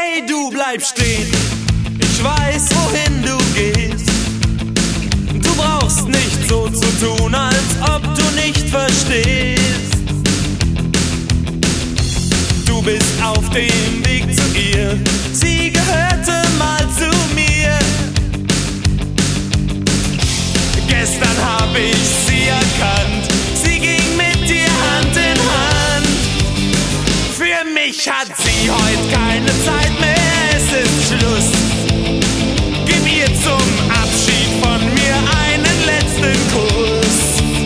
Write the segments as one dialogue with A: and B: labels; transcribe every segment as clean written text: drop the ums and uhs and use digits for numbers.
A: Hey, du bleib stehen, ich weiß, wohin du gehst. Du brauchst nicht so zu tun, als ob du nicht verstehst. Du bist auf dem Weg zu ihr, sie gehörte mal zu mir. Gestern hab ich sie erkannt, sie ging mit dir Hand in Hand. Für mich hat sie heute keine Zeit mehr, es ist Schluss. Gib ihr zum Abschied von mir einen letzten Kuss.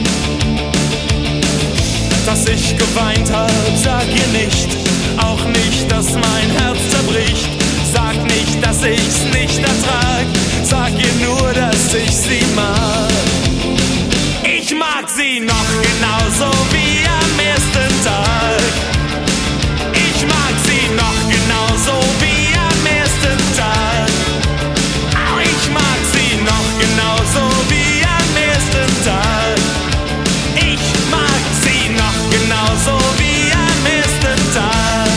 A: Dass ich geweint hab, sag ihr nicht, auch nicht, dass mein Herz zerbricht. Sag nicht, dass ich's nicht ertrag, sag ihr nur, dass ich sie mag. Ich mag sie noch genauso wie am ersten Tag. Ich mag sie noch genauso wie am ersten Tag. Auch ich mag sie noch genauso wie am ersten Tag. Ich mag sie noch genauso wie am ersten Tag.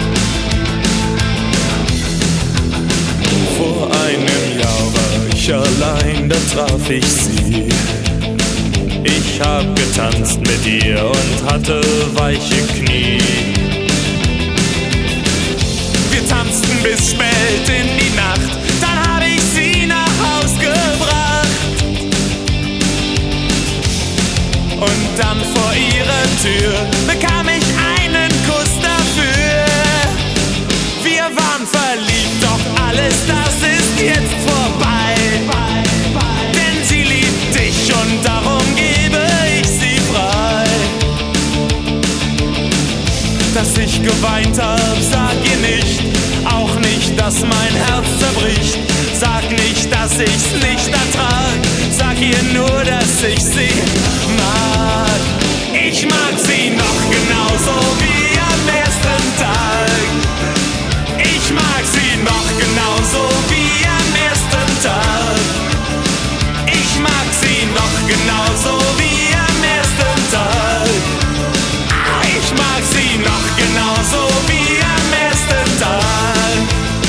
A: Vor einem Jahr war ich allein, da traf ich sie. Ich hab getanzt mit ihr und hatte weiche Knie. Wir tanzten bis spät in die Nacht, dann hab ich sie nach Haus gebracht. Und dann vor ihrer Tür bekam ich einen Kuss dafür. Wir waren verliebt, doch alles das ist jetzt vorbei. Denn sie liebt dich und darum gebe ich sie frei. Dass ich geweint hab, sag ihr nicht, auch nicht, dass mein Herz zerbricht. Sag nicht, dass ich's nicht ertrag, sag ihr nur, dass ich sie mag. Ich mag sie noch genauso wie am ersten Tag. Ich mag sie noch genauso wie am ersten Tag. Ich mag sie noch genauso wie am ersten Tag. Ich mag sie noch genauso wie am ersten Tag.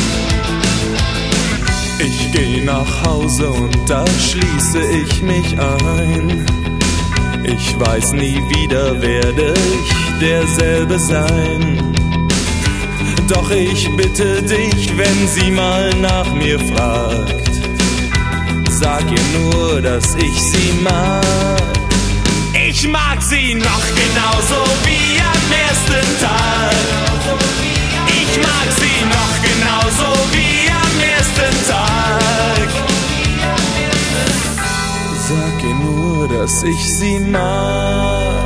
A: Ich geh nach Hause und da schließe ich mich ein. Ich weiß nie wieder, werde ich derselbe sein. Doch ich bitte dich, wenn sie mal nach mir fragt, sag ihr nur, dass ich sie mag. Ich mag sie noch genauso wie am ersten Tag. Ich mag sie noch genauso wie am ersten Tag. Sag ihr nur, dass ich sie mag.